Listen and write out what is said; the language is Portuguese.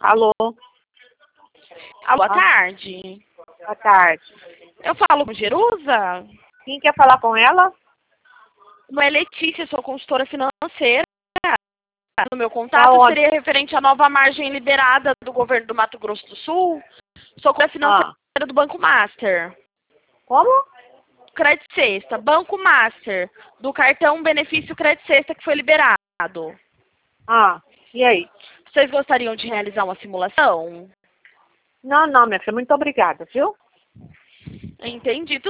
Alô, Boa tarde. boa tarde. Eu falo com Jerusa? Quem quer falar com ela? Não é Letícia, sou consultora financeira. No meu Tá contato onde? seria referente à nova margem liberada do governo do Mato Grosso do Sul. Sou consultora financeira do Banco Master. Como? Crédito Sexta, Banco Master, do cartão Benefício Crédito Sexta que foi liberado. E aí? Vocês gostariam de realizar uma simulação? Não, minha filha, muito obrigada, viu? Entendi.